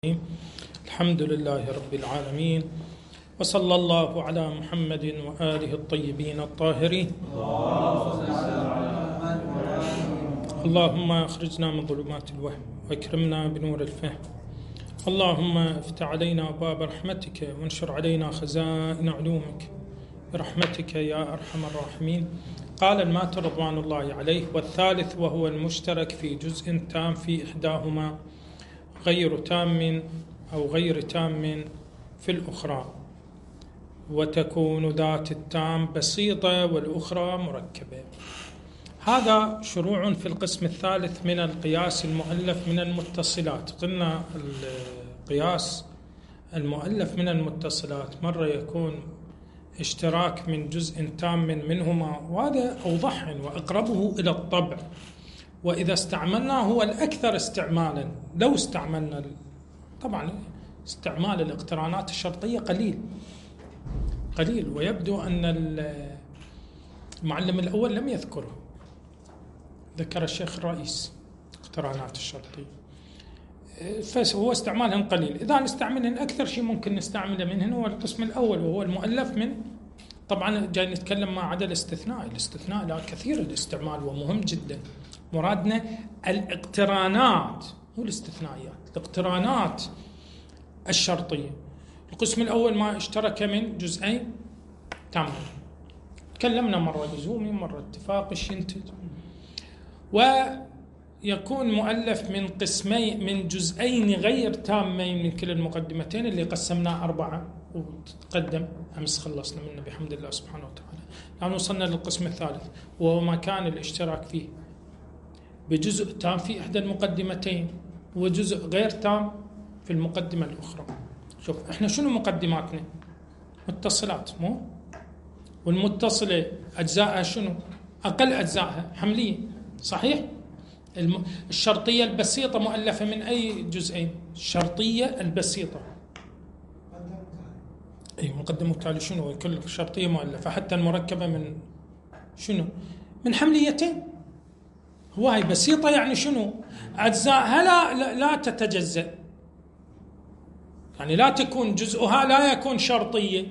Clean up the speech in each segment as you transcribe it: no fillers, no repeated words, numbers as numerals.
الحمد لله رب العالمين، وصلى الله على محمد وآله الطيبين الطاهرين. اللهم أخرجنا من ظلمات الوهم وأكرمنا بنور الفهم. اللهم افتح علينا أبواب رحمتك وانشر علينا خزائن علومك برحمتك يا أرحم الراحمين. قال الماتر رضوان الله عليه: والثالث وهو المشترك في جزء تام في إحداهما غير تام أو غير تام في الأخرى، وتكون ذات التام بسيطة والأخرى مركبة. هذا شروع في القسم الثالث من القياس المؤلف من المتصلات. قلنا القياس المؤلف من المتصلات مرة يكون اشتراك من جزء تام منهما، وهذا أوضح وأقربه إلى الطبع، وإذا استعملناه هو الأكثر استعمالا. لو استعملنا طبعا استعمال الاقترانات الشرطية قليل، ويبدو أن المعلم الأول لم يذكره، ذكر الشيخ الرئيس اقترانات الشرطية، فهو استعمالهم قليل. إذا نستعملهن أكثر شيء ممكن نستعمله منهن هو القسم الأول، وهو المؤلف من، طبعا جاي نتكلم ما عدا الاستثناء لا كثير الاستعمال ومهم جدا. مرادنا الاقترانات مو الاستثنائيات، الاقترانات الشرطية. القسم الأول ما اشترك من جزئين تامين، تكلمنا مرة لزومي مرة اتفاقي ينتج، ويكون مؤلف من قسمين من جزئين غير تامين من كل المقدمتين اللي قسمناه 4 وتقدم أمس خلصنا منه بحمد الله سبحانه وتعالى. الآن وصلنا للقسم الثالث، وهو ما كان الاشتراك فيه بجزء تام في إحدى المقدمتين وجزء غير تام في المقدمة الأخرى. شوف احنا شنو مقدماتنا؟ متصلات، مو؟ والمتصلة أجزائها شنو؟ أقل أجزائها حملية، صحيح؟ الشرطية البسيطة مؤلفة من أي جزئين؟ الشرطية البسيطة، أي مقدمة وتالي شنو؟ كل شرطية مؤلفة، حتى المركبة من شنو؟ من حمليتين. هو هاي بسيطة يعني شنو؟ أجزائها لا تتجزأ، يعني لا تكون جزءها لا يكون شرطية.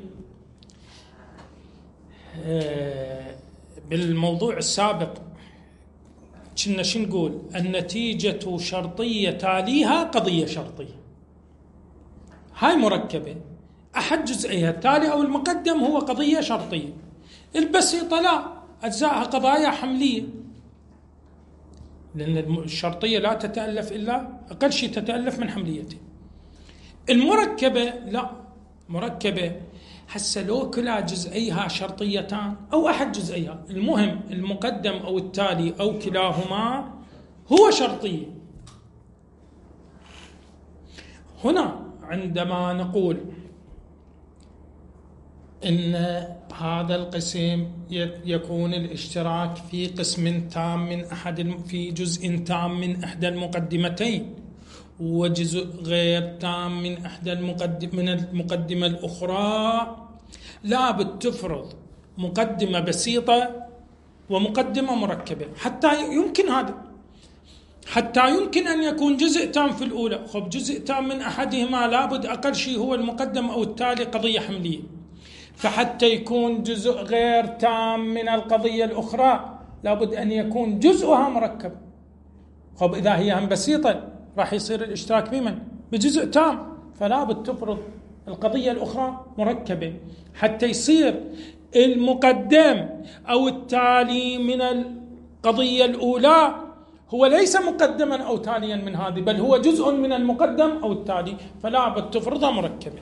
بالموضوع السابق كنا شو نقول؟ النتيجة شرطية تاليها قضية شرطية. هاي مركبة أحد جزئيها التالي أو المقدم هو قضية شرطية. البسيطة لا، أجزائها قضايا حملية، لأن الشرطية لا تتألف إلا أقل شيء تتألف من حمليتين. المركبة لا، مركبة حسا لو كلا جزئيها شرطيتان أو أحد جزئيها، المهم المقدم أو التالي أو كلاهما هو شرطية. هنا عندما نقول إن هذا القسم يكون الاشتراك في قسم تام من في جزء تام من إحدى المقدمتين وجزء غير تام من من المقدمة الأخرى، لابد تفرض مقدمة بسيطة ومقدمة مركبة حتى يمكن أن يكون جزء تام في الأولى. خب جزء تام من أحدهما لابد أقل شيء هو المقدم أو التالي قضية حملية، فحتى يكون جزء غير تام من القضية الأخرى لابد أن يكون جزءها مركب. خب إذا هي هم بسيطة راح يصير الاشتراك بمن؟ بجزء تام، فلا بد تفرض القضية الأخرى مركبة حتى يصير المقدم أو التالي من القضية الأولى هو ليس مقدما أو تاليا من هذه، بل هو جزء من المقدم أو التالي، فلا بد تفرضها مركبة.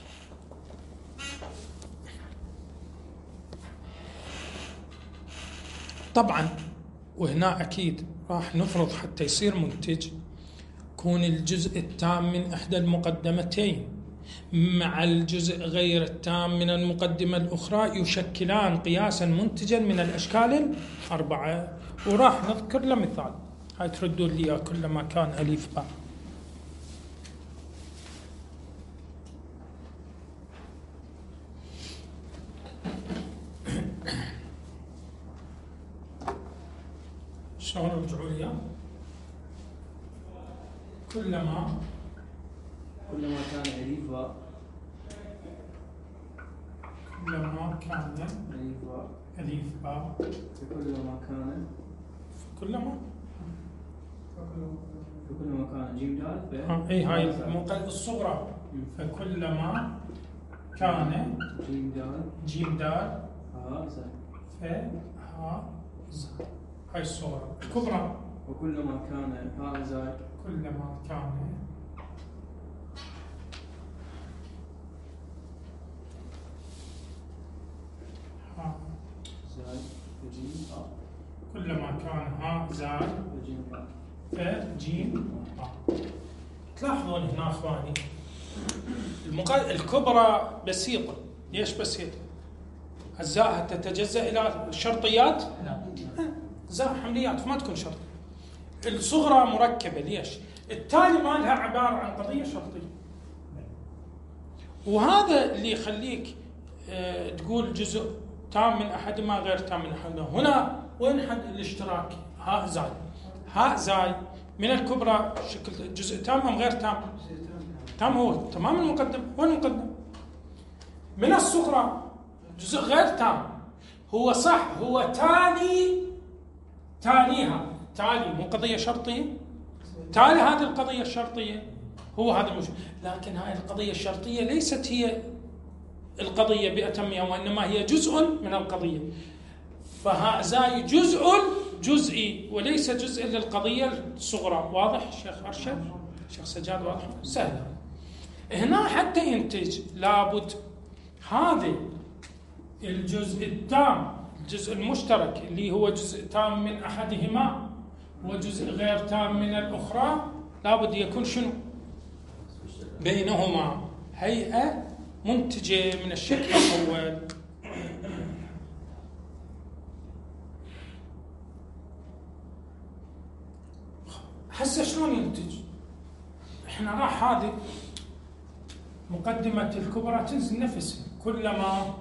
طبعا وهنا أكيد راح نفرض حتى يصير منتج يكون الجزء التام من إحدى المقدمتين مع الجزء غير التام من المقدمة الأخرى يشكلان قياسا منتجا من الأشكال 4. وراح نذكر له مثال، هاي تردون لي كلما كان أليف باء. شلون رجعوا لي؟ كلما كلما كان أليف باء كلما كان أليف باء فكلما كان كلما كان جيم دال اي هاي الصغرى فكلما كان جيم دال ف ها زاي هاي الصغرى. الكبرى وكلما كان هاء زاي كلما كان ها زاي وجيم هاء كلما كان ها زاي وجيم هاء فجيم ها. تلاحظون هنا اخواني الكبرى بسيطة. ليش بسيطة؟ أجزائها تتجزأ إلى شرطيات؟ لا، أجزاء حمليات فما تكون شرط. الصغرى مركبة. ليش؟ التالي مالها عبارة عن قضية شرطية، وهذا اللي يخليك تقول جزء تام من أحدهما غير تام من أحدهما. هنا وين حد الاشتراك؟ هاء زاي. هاء زاي من الكبرى شكل جزء تام أم غير تام؟ تام، هو تمام المقدم. وين المقدم؟ من الصغرى جزء غير تام. هو صح، هو تاليها تالي مو قضية شرطية، تالي هذه القضية الشرطية، هو هذا المشكلة. لكن هذه القضية الشرطية ليست هي القضية بأتمها، وإنما هي جزء من القضية. فها زاي جزء جزئي وليس جزء للقضية الصغرى. واضح شيخ أرشد؟ شيخ سجاد واضح؟ سهل. هنا حتى ينتج لابد هذا الجزء التام، الجزء المشترك اللي هو جزء تام من أحدهما وجزء غير تام من الأخرى، لابد يكون شنو؟ بينهما هيئة منتجة من الشكل الأول. هسه شلون ينتج؟ احنا راح هذه مقدمة الكبرى تنزل نفسها. كلما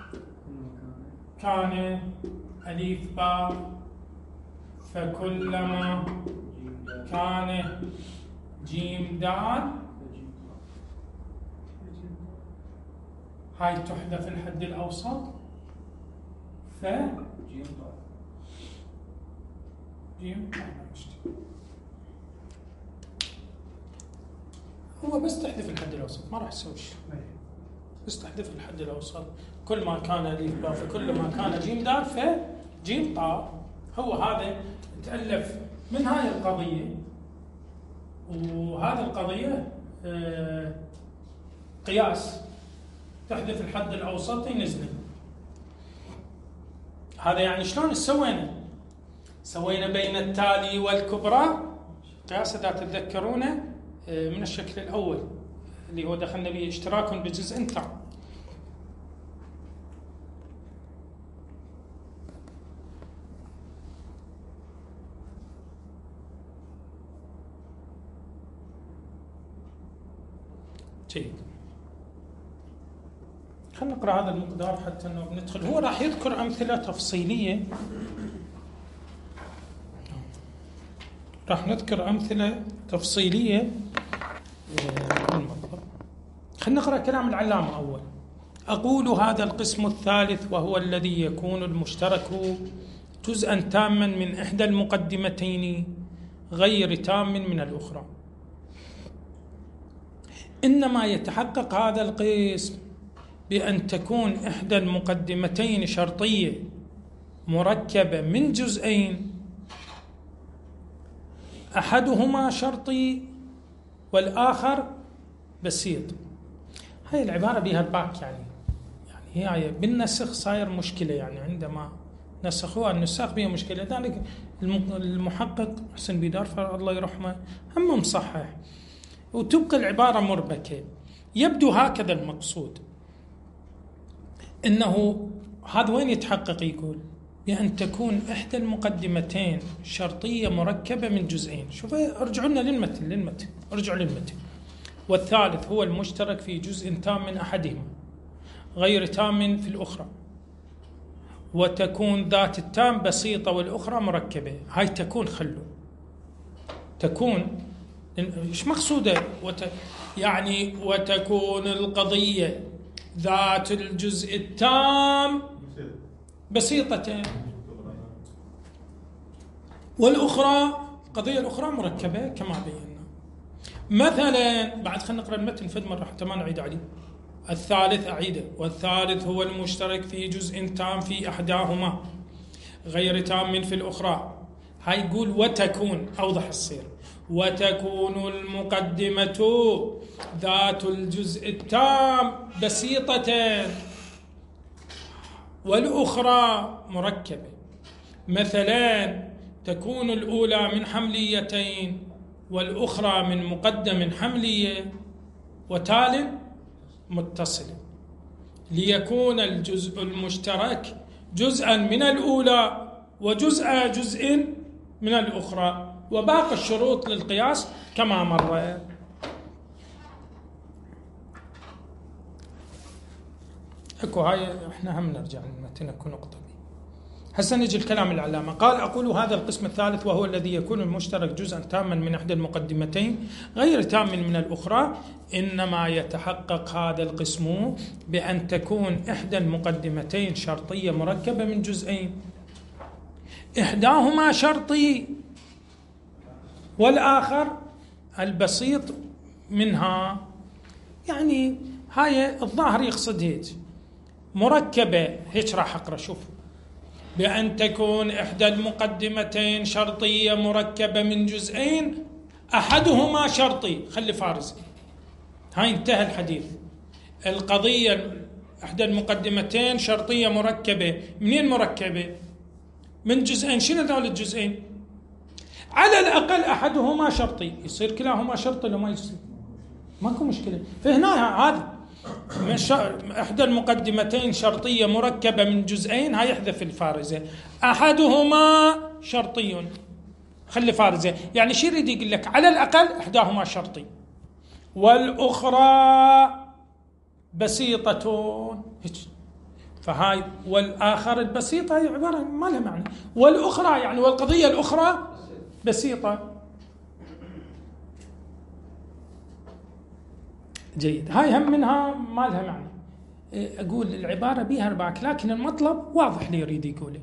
كان أليف باء فكلما كان جيم دال، هاي تحذف الحد الأوسط ف جيم هو بس تحذف الحد الأوسط، ما راح تسوي شيء، بس تحذف الحد الأوسط. كل ما كان أليف باء فكل ما كان جيم دال فجيم طاء. هو هذا تألف من هاي القضية، وهذه القضية قياس، تحذف الحد الأوسط ينزل. هذا يعني شلون سوينا بين التالي والكبرى قياس، إذا تتذكرونه من الشكل الأول اللي هو دخلنا به اشتراك بجزء تام. جيد، خلينا نقرأ هذا المقدار حتى انه بندخل. هو راح يذكر أمثلة تفصيلية، راح نذكر أمثلة تفصيلية. خلينا نقرأ كلام العلامة أول. أقول هذا القسم الثالث وهو الذي يكون المشترك جزءا تاما من إحدى المقدمتين غير تام من الأخرى. إنما يتحقق هذا القسم بأن تكون إحدى المقدمتين شرطية مركبة من جزئين، أحدهما شرطي والآخر بسيط. هاي العبارة بها الباك، يعني هي بالنسخ صاير مشكلة، يعني عندما نسخوها النساخ بها مشكلة. ذلك المحقق حسن بيدار الله يرحمه هم مصحح، وتبقى العبارة مربكة. يبدو هكذا المقصود، إنه هذا وين يتحقق؟ يقول بأن تكون إحدى المقدمتين شرطية مركبة من جزئين. شوف، ارجعوا لنا للمتن ارجعوا للمتن. والثالث هو المشترك في جزء تام من أحدهما غير تام في الأخرى، وتكون ذات التام بسيطة والأخرى مركبة. هاي تكون تكون إيش مقصوده يعني وتكون القضية ذات الجزء التام بسيطة، والأخرى القضية الأخرى مركبة كما بينا. مثلا بعد خلينا نقرأ المتن فد مرة حتى ما نعيد عليه. الثالث أعيده، والثالث هو المشترك في جزء تام في إحداهما غير تام في الأخرى. هاي يقول وتكون، أوضح الصير، وتكون المقدمة ذات الجزء التام بسيطة والأخرى مركبة. مثلا تكون الأولى من حمليتين والأخرى من مقدم حملية وتال متصل، ليكون الجزء المشترك جزءا من الأولى جزء من الأخرى، وباقي الشروط للقياس كما مر. اكو هاي احنا هم نرجع للمتن اكو نقطة. هسه نجي الكلام العلامة. قال أقول هذا القسم الثالث وهو الذي يكون المشترك جزءا تاما من إحدى المقدمتين غير تام من الأخرى، إنما يتحقق هذا القسم بأن تكون إحدى المقدمتين شرطية مركبة من جزئين، إحداهما شرطي والآخر البسيط منها. يعني هاي الظاهر يقصد هيك مركبة، هيك راح أقرأ. شوف، بأن تكون إحدى المقدمتين شرطية مركبة من جزئين أحدهما شرطي. خلي فارس، هاي انتهى الحديث. القضية إحدى المقدمتين شرطية مركبة، منين مركبة؟ من جزئين. شنو ذول الجزئين؟ على الأقل أحدهما شرطي، يصير كلاهما شرطي لو ما يصير ماكو مشكلة. فهنا هذا إحدى المقدمتين شرطية مركبة من جزئين، هاي يحذف الفارزة، أحدهما شرطي. خلي فارزة، يعني شو يريد يقول لك؟ على الأقل إحداهما شرطي والأخرى بسيطة. فهاي والآخر البسيطة هي عبارة ما لها معنى، والأخرى يعني والقضية الأخرى بسيطة. جيد، هاي هم منها ما لها معنى. أقول العبارة بيها رباك، لكن المطلب واضح لي يريد يقوله.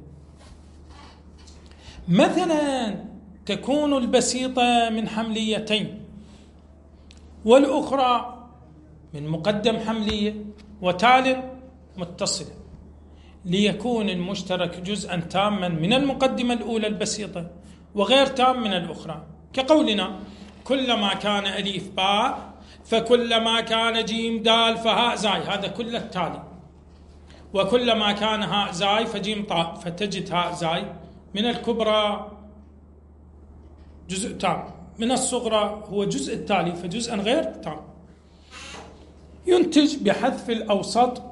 مثلا تكون البسيطة من حمليتين والأخرى من مقدم حملية وتال متصلة، ليكون المشترك جزءا تاما من المقدمة الأولى البسيطة وغير تام من الأخرى، كقولنا كلما كان أليف باء فكلما كان جيم دال فهاء زاي، هذا كله التالي. وكلما كان هاء زاي فجيم طاء، فتجد هاء زاي من الكبرى جزء تام، من الصغرى هو جزء التالي فجزءا غير تام. ينتج بحذف الأوسط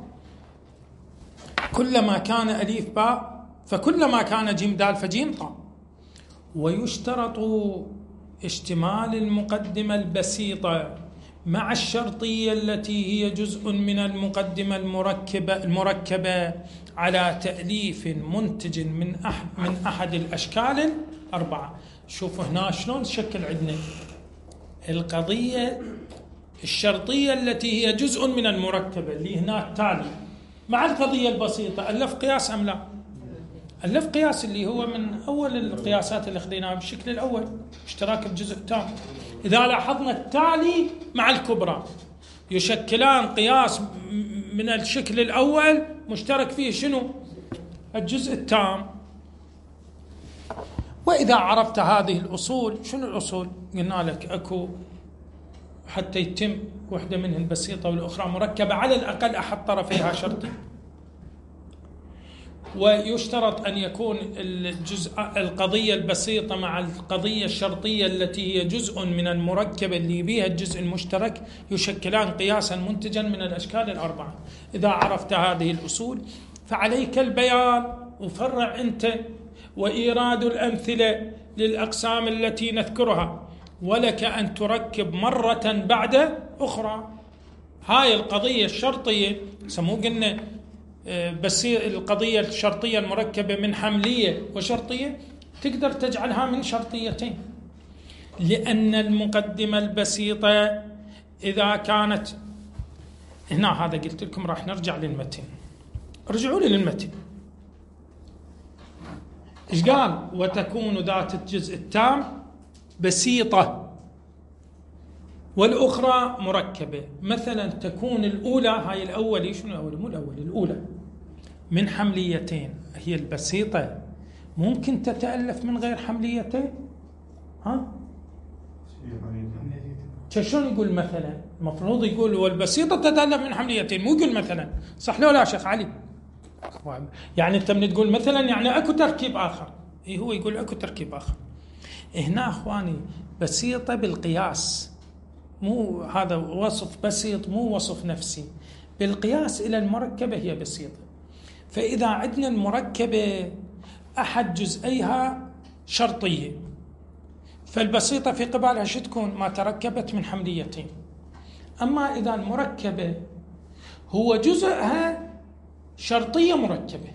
كلما كان أليف باء فكلما كان جيم دال فجيم طاء. ويشترط اشتمال المقدمة البسيطة مع الشرطية التي هي جزء من المقدمة المركبة على تأليف منتج من أحد الأشكال الأربعة. شوفوا هنا شلون شكل عندنا القضية الشرطية التي هي جزء من المركبة اللي هنا التالي مع القضية البسيطة. ألف قياس أم لا؟ ألف قياس اللي هو من أول القياسات اللي خذيناها بالشكل الأول، اشتراك الجزء التام. إذا لاحظنا التالي مع الكبرى يشكلان قياس من الشكل الأول مشترك فيه شنو؟ الجزء التام. وإذا عرفت هذه الأصول، شنو الأصول؟ قلنا لك أكو حتى يتم واحدة منهن بسيطة والأخرى مركبة على الأقل أحد طرفيها شرطي. ويشترط أن يكون القضية البسيطة مع القضية الشرطية التي هي جزء من المركبة اللي بيها الجزء المشترك يشكلان قياسا منتجا من الأشكال الأربعة. إذا عرفت هذه الأصول فعليك البيان وفرع أنت وإيراد الأمثلة للأقسام التي نذكرها، ولك أن تركب مرة بعد أخرى. هاي القضية الشرطية سموه قلنا بس القضية الشرطية المركبة من حملية وشرطية تقدر تجعلها من شرطيتين. لأن المقدمة البسيطة إذا كانت هنا، هذا قلت لكم راح نرجع للمتن، رجعوا لي للمتن. إيش قال؟ وتكون ذات الجزء التام بسيطة والأخرى مركبة. مثلا تكون الأولى، هاي الأولي، شنو الأولي؟ مو الأولي، الأولى من حمليتين، هي البسيطة ممكن تتألف من غير حمليتين؟ ها؟ شلون يقول مثلا؟ المفروض يقول والبسيطة تتألف من حمليتين، مو يقول مثلا. صح لو لا شيخ علي؟ يعني انت من تقول مثلا يعني اكو تركيب اخر. هو يقول اكو تركيب اخر. هنا اخواني بسيطة بالقياس، مو هذا وصف بسيط، مو وصف نفسي، بالقياس الى المركبة هي بسيطة. فاذا عندنا المركبة احد جزئيها شرطية، فالبسيطة في قبالها شو تكون؟ ما تركبت من حمليتين. اما اذا المركبة هو جزءها شرطية مركبة،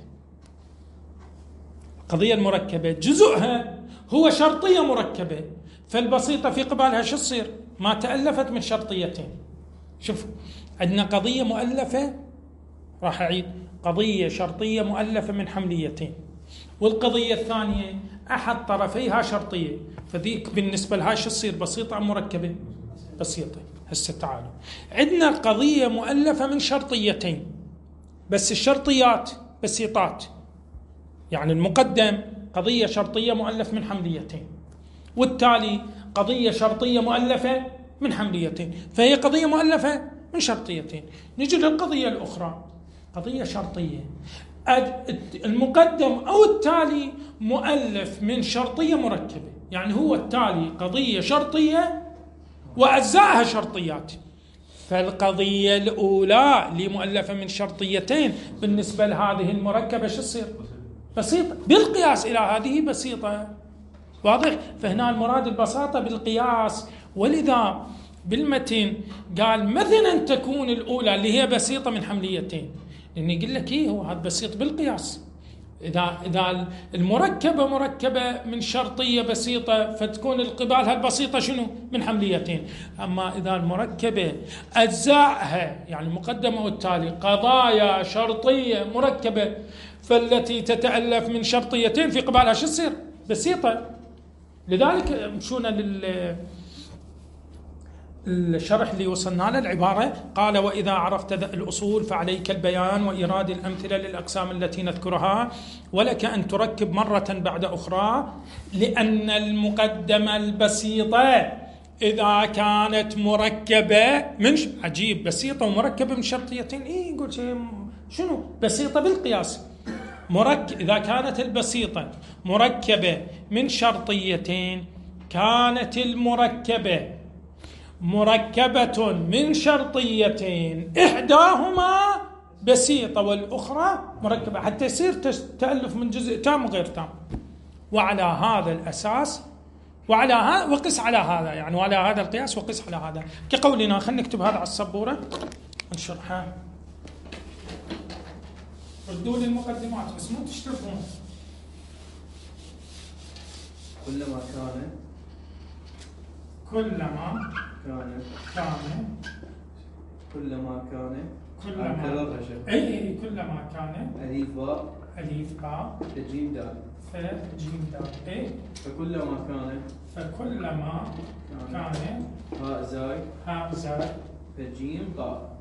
القضية المركبة جزءها هو شرطية مركبة، فالبسيطة في قبالها شو تصير؟ ما تألفت من شرطيتين. شوف عندنا قضية مؤلفة، راح أعيد، قضية شرطية مؤلفة من حمليتين، والقضية الثانية أحد طرفيها شرطية، فذيك بالنسبة لها شو تصير؟ بسيطة أم مركبة؟ بسيطة. هسه تعالوا، عندنا قضية مؤلفة من شرطيتين، بس الشرطيات بسيطات، يعني المقدم قضية شرطية مؤلف من حمليتين، والتالي قضية شرطية مؤلفة من حمليتين، فهي قضية مؤلفة من شرطيتين. نجي للقضية الأخرى، قضية شرطية، المقدم أو التالي مؤلف من شرطية مركبة، يعني هو التالي قضية شرطية وأجزائها شرطيات. فالقضية الأولى اللي مؤلفة من شرطيتين بالنسبة لهذه المركبة شو تصير؟ بسيطة بالقياس إلى هذه بسيطة. واضح؟ فهنا المراد البساطة بالقياس. ولذا بالمتن قال مثلا تكون الأولى اللي هي بسيطة من حمليتين، لأن يقول لك هو هذا بسيط بالقياس. إذا المركبة مركبة من شرطية بسيطة فتكون القبالها البسيطة شنو؟ من حمليتين. أما إذا المركبة أجزائها يعني المقدمة والتالي قضايا شرطية مركبة، فالتي تتألف من شرطيتين في قبالها شو تصير؟ بسيطة. لذلك مشونا الشرح اللي وصلنا له، العبارة قال وإذا عرفت الأصول فعليك البيان وإيراد الأمثلة للأقسام التي نذكرها، ولك أن تركب مرة بعد أخرى، لأن المقدمة البسيطة إذا كانت مركبة من عجيب، بسيطة ومركبة من شرطيتين، يقول شنو؟ بسيطة بالقياس. إذا كانت البسيطة مركبة من شرطيتين، كانت المركبة مركبة من شرطيتين إحداهما بسيطة والأخرى مركبة، حتى يصير تألف من جزء تام وغير تام. وعلى هذا الأساس وقس على هذا، يعني وعلى هذا القياس وقس على هذا، كقولنا خلينا نكتب هذا على السبورة نشرحها. ردوا لي المقدمات بس مو تشتركون. كلما كان أليف باء جيم دال فكلما كان هاء زاي فجيم طاء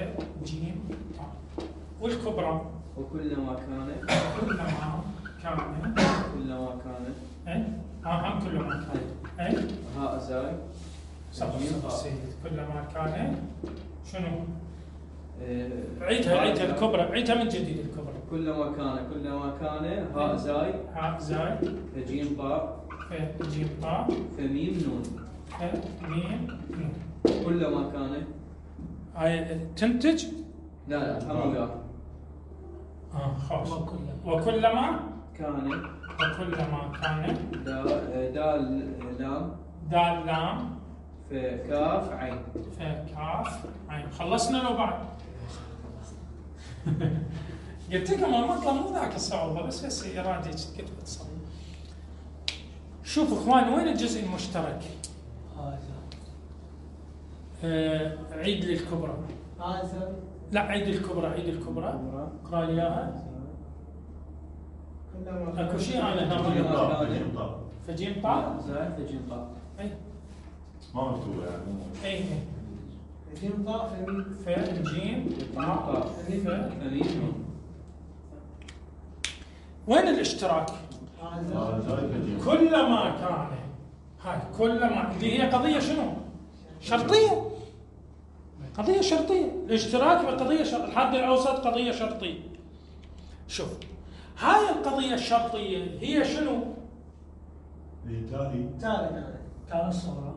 والكبرى وكلما كان هاء زاي كلما كان شنو؟ عيدها الكبرى، عيدها من جديد الكبرى. كلما كان هاء زاي فجيم طاء فميم نون كلما كان تنتج؟ لا هم وياك. خلاص. وكلما كان دال لام فكاف عين خلصنا لو بعد. قلت لكم المطلب مو ذاك الصعوبة، بس إرادة كتبت صعوبة. شوف اخوان، وين الجزء المشترك؟ عيد للكبرى. لا عيد الكبرى، عيد الكبرى. اقرأ لي اياها. اكو شيء انا هنا فجيم طاء زائد فجيم طاء. اي ما مكتوبه يعني. اي جيم طاء فميم فجيم طاء فميم نون. وين الاشتراك؟ كلما كان، هاي كلما اللي هي قضية شنو؟ شرطية. قضية شرطية، الاشتراك بقضية الحد الأوسط قضية شرطية. شوف هاي القضية الشرطية هي شنو؟ تالي الصغرى.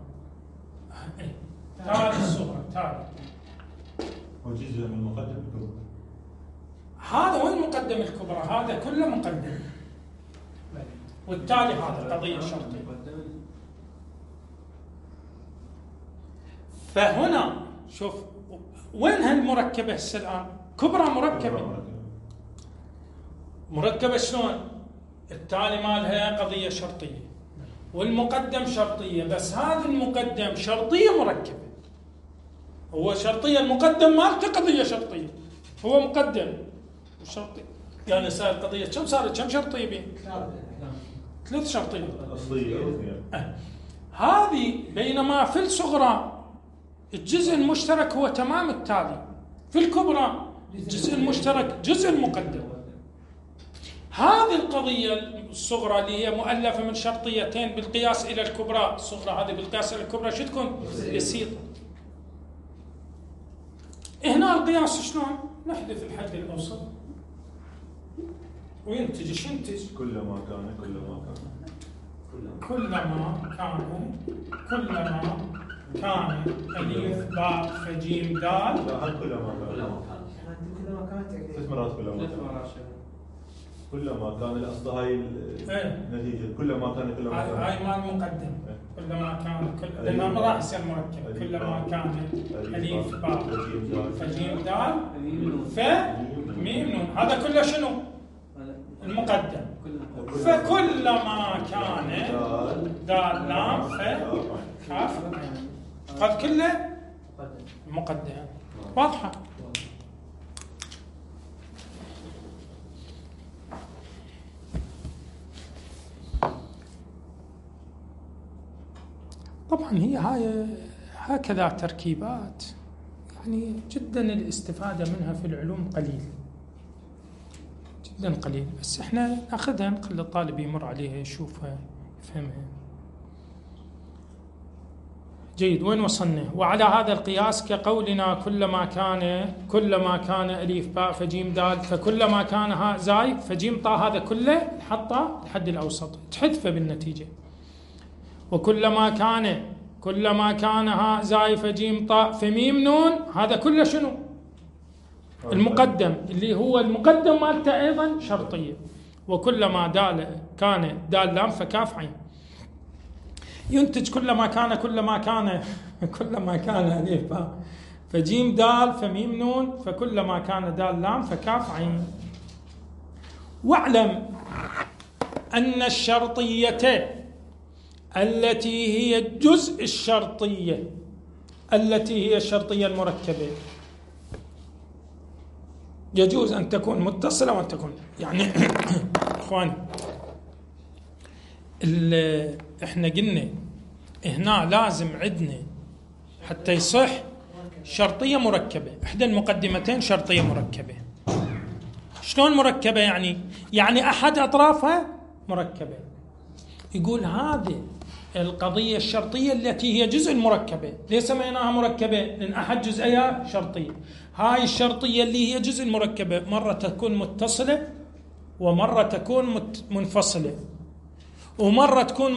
تالي الصغرى، تالي. وجزء من مقدم الكبرى. هذا وين مقدم الكبرى؟ هذا كله مقدم. والتالي هذا قضية شرطية. فهنا شوف وين هالمركبة هسه الآن؟ كبرى مركبة شلون؟ التالي مالها قضية شرطية والمقدم شرطية، بس هذا المقدم شرطية مركبة. هو شرطية، المقدم مالته قضية شرطية، هو مقدم وشرطي. يعني صار قضية كم صارت؟ كم شرطية بين؟ 3 شرطية أصلية. هذه بينما في الصغرى الجزء المشترك هو تمام التالي، في الكبرى الجزء المشترك جزء المقدم. هذه القضية الصغرى اللي هي مؤلفة من شرطيتين بالقياس إلى الكبرى، الصغرى هذه بالقياس إلى الكبرى شو تكون؟ بسيطة. هنا القياس شلون؟ نحذف الحد الأوسط وينتج. ايش ينتج؟ كلما كان ألف باء فجيم دال. لا كلما كان 3 مرات كلما كان الأصل هاي النتيجة. كلما كان هاي مال مقدم. كلما كان لأنها ما راح يصير مركب. كلما كان ألف باء فجيم دال فميم نون. هذا كله شنو؟ المقدم. فكلما كان دال لام فكاف هذا كله مقدم. واضحة؟ طبعا هي هاي هكذا تركيبات يعني جدا الاستفادة منها في العلوم قليل جدا قليل، بس احنا ناخذها نخلي الطالب يمر عليها يشوفها يفهمها. جيد، وين وصلنا؟ وعلى هذا القياس كقولنا كلما كان ألف باء فجيم دال فكلما كان هاء زاي فجيم طاء، هذا كله نحطه الحد الأوسط تحذفه بالنتيجة. وكلما كان هاء زاي فجيم طاء فميم نون، هذا كله شنو؟ المقدم اللي هو المقدم مالته أيضا شرطية. وكلما كان دال لام فكاف عين. ينتج كلما كان ألف باء فجيم دال فميم نون فكلما كان دال لام فكاف عين. واعلم أن الشرطية التي هي الجزء الشرطية التي هي الشرطية المركبة يجوز أن تكون متصلة وأن تكون يعني إخواني إحنا قلنا هنا لازم عندنا حتى يصح شرطية مركبة، إحدى المقدمتين شرطية مركبة. شلون مركبة؟ يعني أحد أطرافها مركبة. يقول هذه القضية الشرطية التي هي جزء المركبة. ليه سميناها مركبة؟ لأن أحد جزئيها شرطية. هاي الشرطية اللي هي جزء المركبة مرة تكون متصلة ومرة تكون منفصلة ومرة تكون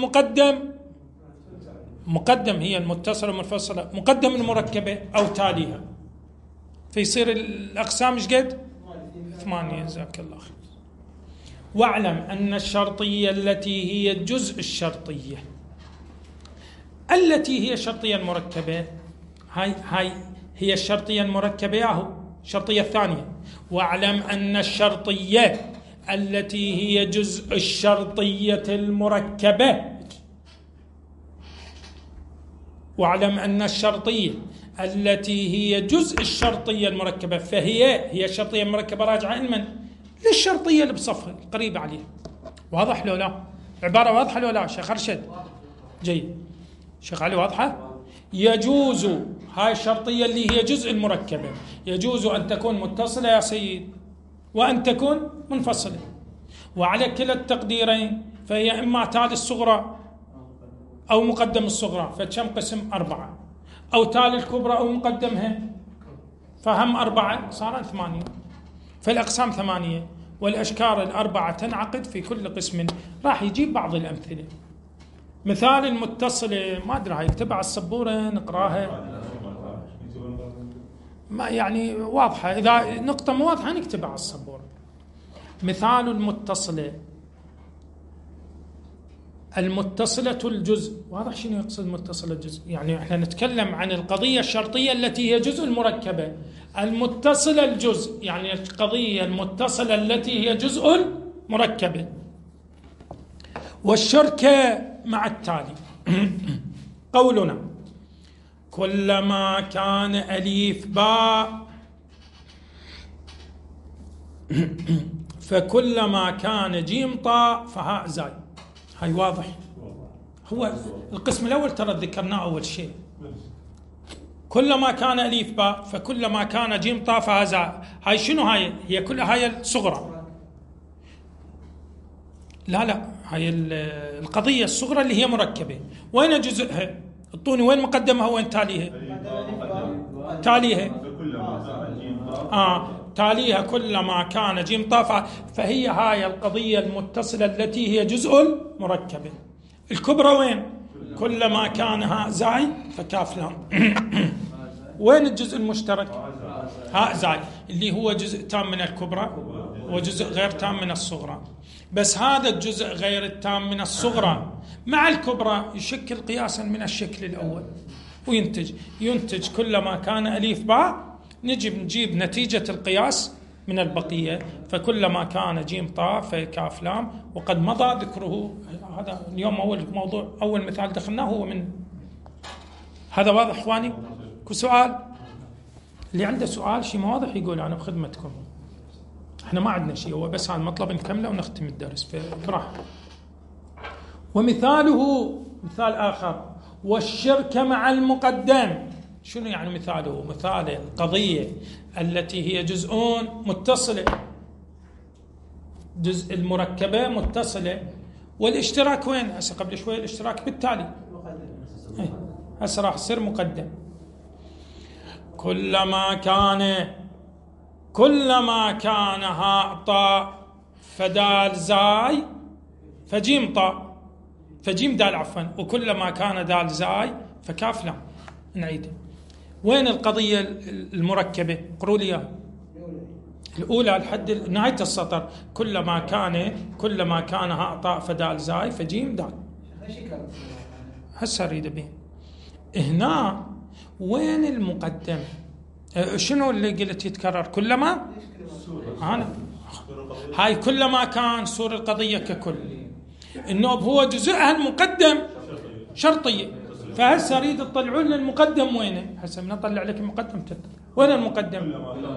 مقدم هي المتصلة والمنفصلة، مقدم المركبة أو تاليها، فيصير الأقسام ايش قد؟ 8. جزاك الله خير. واعلم أن الشرطية التي هي الجزء الشرطية التي هي الشرطية المركبة، هاي هي الشرطية المركبة ياهو الشرطية الثانية. واعلم أن الشرطية التي هي جزء الشرطية المركبة واعلم أن الشرطية التي هي جزء الشرطية المركبة هي الشرطية المركبة راجعة لمن؟ للشرطية اللي بصفها قريبة عليها. واضح لو لا؟ عبارة واضحة لو لا شيخ أرشد؟ جيد. شيخ علي واضحة؟ يجوز هاي الشرطية اللي هي جزء المركبة يجوز أن تكون متصلة يا سيد وأن تكون منفصلة، وعلى كلا التقديرين فهي إما تالي الصغرى أو مقدم الصغرى، فكم قسم؟ 4، أو تالي الكبرى أو مقدمها فهم 4 صار 8. فالأقسام 8، والأشكال 4 تنعقد في كل قسم. راح يجيب بعض الأمثلة. مثال المتصلة ما أدري هاي اكتبها على السبورة نقراها، ما يعني واضحة، إذا نقطة مو واضحة نكتبها على السبورة. مثال المتصلة الجزء. واضح شنو يقصد متصلة الجزء؟ يعني احنا نتكلم عن القضية الشرطية التي هي جزء المركبة. المتصلة الجزء يعني القضية المتصلة التي هي جزء المركبة. والشركة مع التالي قولنا كلما كان أليف باء فكلما كان جيم طاء فهاء زاي. هاي واضح. هو القسم الأول ترى ذكرناه أول شيء، كلما كان أليف باء فكلما كان جيم طاء فهاء زاي. هاي شنو هاي؟ هي كل هاي الصغرى. لا هاي القضية الصغرى اللي هي مركبة. وين جزءها؟ اعطوني وين مقدمها وين تاليها؟ تاليها تاليها كلما كان جيم طاء، فهي هاي القضية المتصلة التي هي جزء المركبة. الكبرى وين؟ كلما كان هاء زاي فكاف لام. وين الجزء المشترك؟ هاء زاي اللي هو جزء تام من الكبرى وجزء غير تام من الصغرى. بس هذا الجزء غير التام من الصغرى مع الكبرى يشكل قياسا من الشكل الأول وينتج كلما كان أليف باء نجيب نتيجة القياس من البقية، فكلما كان جيم طاء فكاف لام. وقد مضى ذكره هذا اليوم. أول مثال دخلناه هو من هذا. واضح إخواني؟ سؤال؟ اللي عنده سؤال شيء ما واضح يقول أنا بخدمتكم. احنا ما عندنا شيء، هو بس هذا مطلب نكمله ونختم الدرس فراح. ومثاله مثال آخر والشرك مع المقدم. شنو يعني مثاله؟ مثال القضية التي هي جزء متصلة، جزء المركبة متصلة، والاشتراك وين؟ هسه قبل شوي الاشتراك بالتالي، هسه راح يصير مقدم. كلما كان هاء طاء فدال زاي فجيم طاء فجيم دال عفوا، وكلما كان دال زاي فكاف لام. نعيد. وين القضية المركبة؟ قروا لي اياها. الأولى لحد نهاية السطر كلما كان هاء طاء فدال زاي فجيم دال. هسه اريد بين هنا وين المقدم؟ شنو اللي قلت يتكرر؟ كلما أنا هاي كلما كان صور القضية ككل النوب هو جزءها المقدم شرطية. فهسه اريد تطلعون لنا المقدم وينه؟ هسه من اطلع لك المقدم وين المقدم؟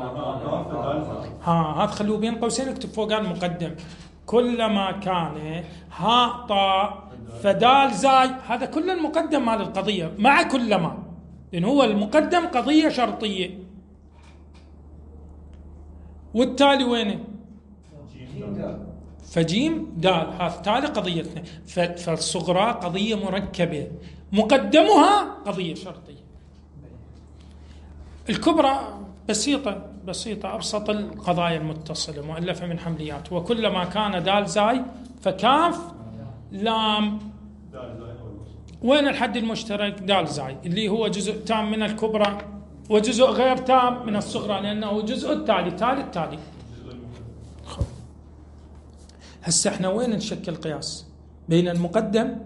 هذا خلوه بين قوسين اكتب فوق المقدم. كلما كان هاء طاء فدال زاي، هذا كله المقدم مال القضية مع كلما، لأن هو المقدم قضية شرطية. والتالي وينه؟ فجيم دال، هذا تالي قضيتنا. فالصغرى قضية مركبة مقدمها قضية شرطية. الكبرى بسيطة أبسط القضايا المتصلة مؤلفة من حمليات. وكلما كان دال زاي فكاف لام. وين الحد المشترك؟ دال زاي اللي هو جزء تام من الكبرى وجزء غير تام من الصغرى، لأنه جزء التالي. هسه احنا وين نشكل قياس؟ بين المقدم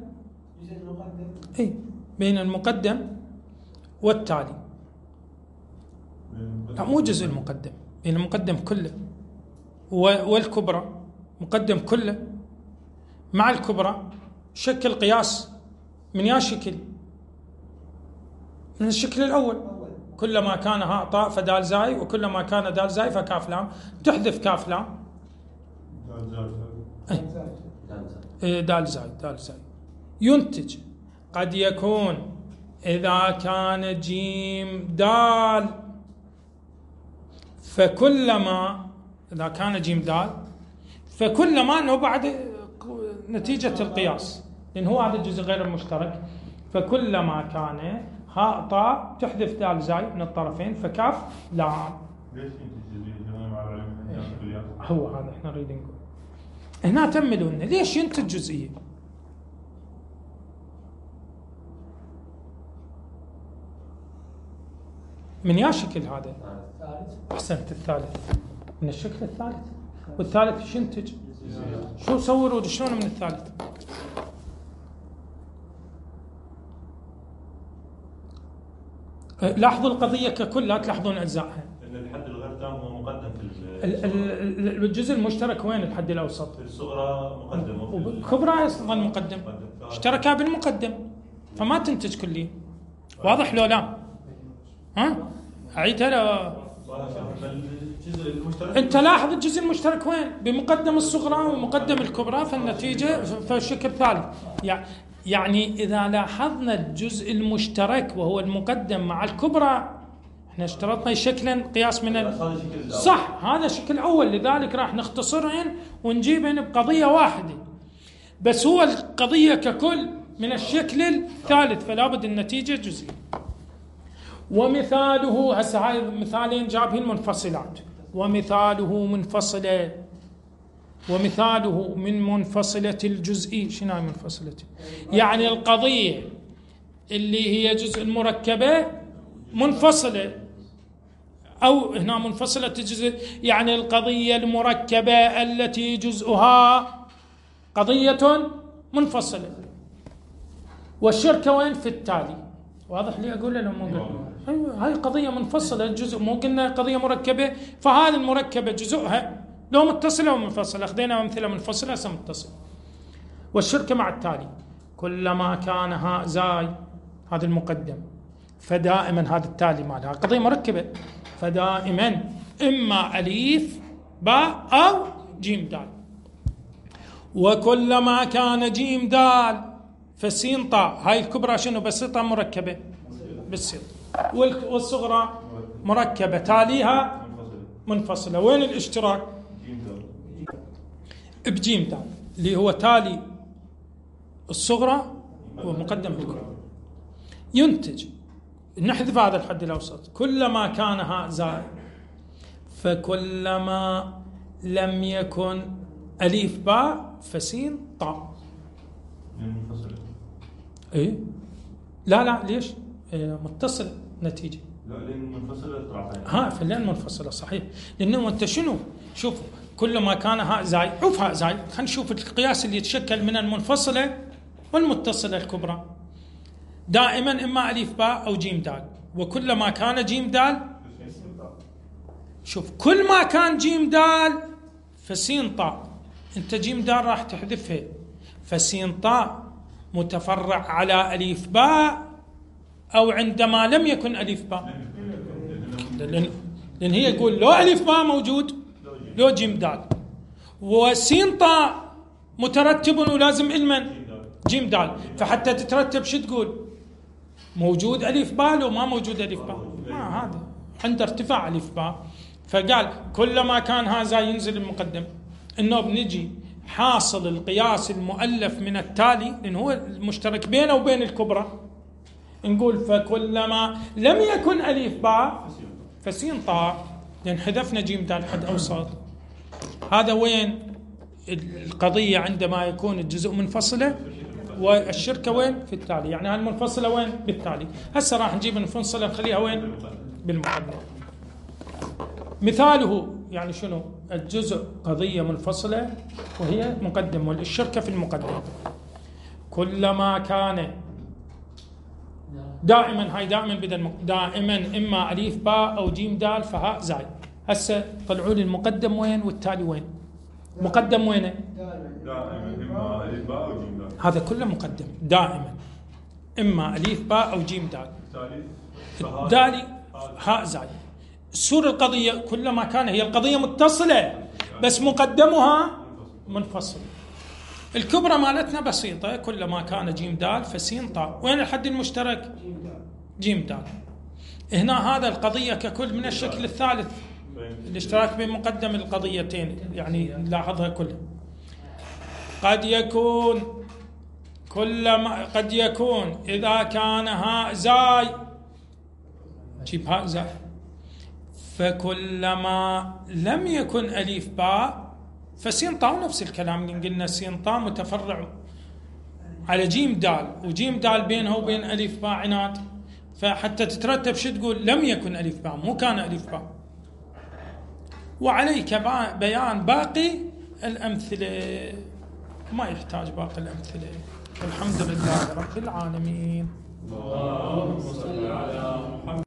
بين المقدم والتالي. لا مو جزء المقدم، بين المقدم كله والكبرى مقدم كله مع الكبرى شكل قياس من يا شكل. من الشكل الأول كلما كان هاء طاء فدال زاي، وكلما كان دال زاي فكاف لام. تحذف كاف لام دال زاي. ينتج قد يكون إذا كان جيم دال فكلما، إذا كان جيم دال فكلما أنه بعد نتيجة القياس، لأن هو هذا الجزء غير المشترك. فكلما كان هاء طاء تحذف دال زاي من الطرفين فكاف لام. ليش ينتج مع القياس؟ هو هذا احنا نريد نقول هنا تملوا لنا ليش ينتج جزئية. من يا شكل هذا؟ أحسنت، الثالث من الشكل الثالث. والثالث ايش ينتج؟ شو صوروا شلون من الثالث؟ لاحظوا القضية ككل، لا تلاحظون أجزائها. إن الحد الغير تام هو مقدم في الجزء المشترك وين الحد الأوسط؟ في الصغرى مقدم والكبرى أصلا مقدم، اشتركا بالمقدم فما تنتج كلية. واضح لو لا؟ ها؟ أعيدها لا؟ أنت لاحظ الجزء المشترك وين؟ بمقدم الصغرى ومقدم الكبرى، فالنتيجة في الشكل الثالث. يعني إذا لاحظنا الجزء المشترك وهو المقدم مع الكبرى، احنا اشترطنا شكلا قياس من صح، هذا شكل أول، لذلك راح نختصرهن ونجيبهن بقضية واحدة، بس هو القضية ككل من الشكل الثالث، فلا بد النتيجة جزئية. ومثاله، هسه هاي مثالين جابهن منفصلات، ومثاله منفصلة، ومثاله من منفصلة الجزئي. شنو هي منفصلة؟ يعني القضية اللي هي جزء المركبة منفصلة، أو هنا منفصلة الجزء، يعني القضية المركبة التي جزءها قضية منفصلة. والشركة وين؟ في التالي. واضح لي أقول لهم مو قلنا؟ أيوة، هاي قضية منفصلة الجزء، مو قلنا قضية مركبة، فهذه المركبة جزءها لو متصلة ومنفصلة، أخذنا أمثلة منفصلة هسه متصل. والشركة مع التالي كلما كان هاء زاي، هذا المقدم، فدائما هذا التالي مالها قضية مركبة، فدائما إما أليف باء أو جيم دال. وكلما كان جيم دال فسين طاء، هاي الكبرى شنو؟ بسيطة مركبة بالسيط، والصغرى مركبة تاليها منفصلة. وين الاشتراك؟ بجيم دال اللي هو تالي الصغرى ومقدم الكبرى. ينتج، نحذف هذا الحد الأوسط، كلما كان هاء زائد فكلما لم يكن أليف باء فسين طاء. منفصلة. إيه؟ لا ليش؟ متصل نتيجة. لا لأن منفصلة طرفين. فلان منفصلة صحيح، لأنه أنت شنو؟ شوفوا كلما كان هاء زاي، شوف هاء زاي، خلينا نشوف القياس اللي يتشكل من المنفصلة والمتصلة الكبرى. دائما إما أليف باء أو جيم دال. وكلما كان جيم دال، شوف كل ما كان جيم دال فسين طاء، أنت جيم دال راح تحذفها، فسين طاء متفرع على أليف باء أو عندما لم يكن أليف باء، لأن هي يقول لو أليف باء موجود لو جيم دال، وسين طاء مترتب ولازم المن جيم دال، فحتى تترتب شو تقول؟ موجود أليف باء لو ما موجود أليف باء، ما هذا عند ارتفاع أليف باء. فقال كلما كان هذا ينزل المقدم، إنه بنجي حاصل القياس المؤلف من التالي، لأنه هو المشترك بينه وبين الكبرى، نقول فكلما لم يكن أليف باء فسين طاء، لأن حذفنا جيم دال حد أوسط. هذا وين القضية عندما يكون الجزء منفصلة، والشركة وين؟ في التالي. يعني المنفصلة وين؟ بالتالي. هسه راح نجيب المنفصلة نخليها وين؟ بالمقدم. مثاله يعني شنو؟ الجزء قضية منفصلة وهي مقدم، والشركة في المقدم. كلما كان دائما، هاي دائما بدل دائما إما أليف باء أو جيم دال فهاء زاي. هسه طلعوا لي المقدم وين والتالي وين؟ مقدم وينه؟ دائما إما أليف باء أو جيم دال، هذا كله مقدم دائما إما أليف باء أو جيم دال. دالي هاء زاي. السور القضية كلما كان هي القضية متصلة بس مقدمها منفصل. الكبرى مالتنا بسيطة، كلما كان جيم دال فسين طاء. وين الحد المشترك؟ جيم دال. هنا هذا القضية ككل من الشكل الثالث، الاشتراك بين مقدم القضيتين، يعني نلاحظها كلها. قد يكون إذا كان هاء زاي، جيب هاء زاي، فكلما لم يكن أليف باء فسين طاء. نفس الكلام اللي قلنا، سين طاء متفرع على جيم دال، وجيم دال بينه وبين أليف باء عناد، فحتى تترتب شو تقول؟ لم يكن أليف باء، مو كان أليف باء. وعليك بيان باقي الأمثلة، ما يحتاج باقي الأمثلة. الحمد لله رب العالمين. اللهم صل على محمد.